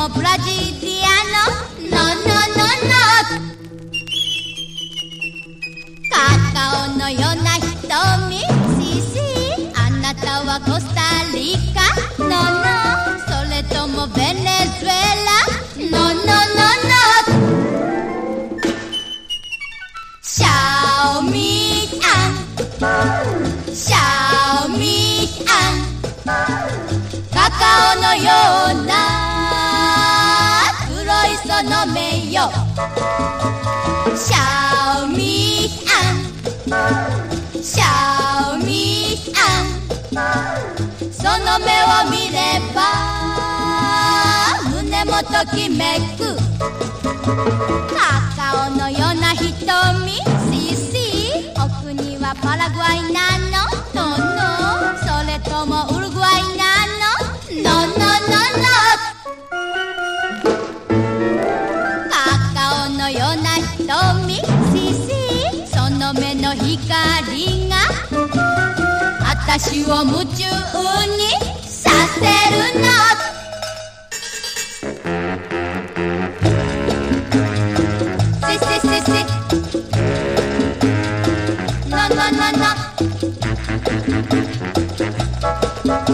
もブラジリアのノノノノ。カカオのような瞳、シシ、あなたはコスタリカ、ノノ、それともベネズエラ、ノノノノ。シャオミアン、シャオミアン、カカオのような黒いその目よ。シャオミアン、シャオミアン、その目を見れば胸もときめく。カカオのような瞳、シシ、奥にはパラグアイなの、ノノ、それともウルグアイなの、ノノノノ。カカオのような瞳、シシ、その目の光があたしを夢中にさせるの。